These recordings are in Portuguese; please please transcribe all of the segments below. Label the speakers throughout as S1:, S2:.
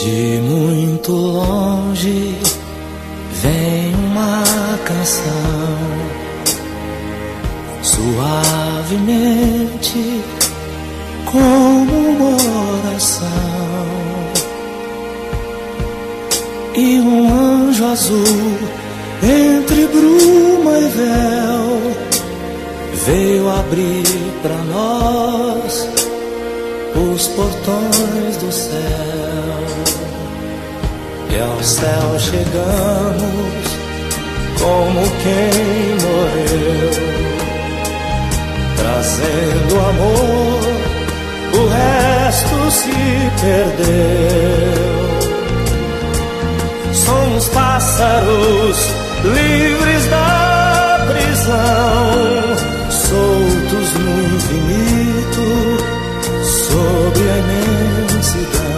S1: De muito longe vem uma canção, suavemente como uma oração, e um anjo azul entre bruma e véu veio abrir pra nós os portões do céu. E ao céu chegamos como quem morreu, trazendo amor, o resto se perdeu. Somos pássaros livres da prisão, soltos no infinito, sobre a imensidão.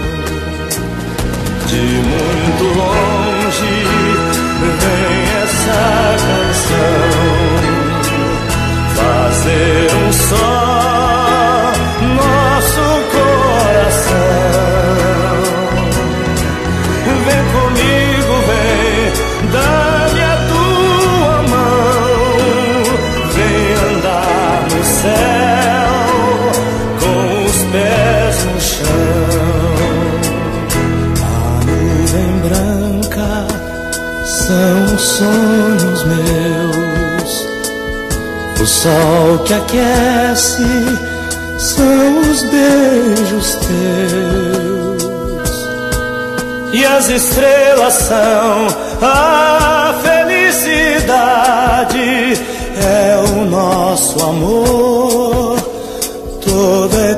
S1: De muito longe vem essa canção, fazer um só nosso coração. Vem comigo, vem, dá-me a tua mão, vem andar no céu com os pés no chão. A nuvem branca são os sonhos meus, o sol que aquece são os beijos teus, e as estrelas são a felicidade, é o nosso amor toda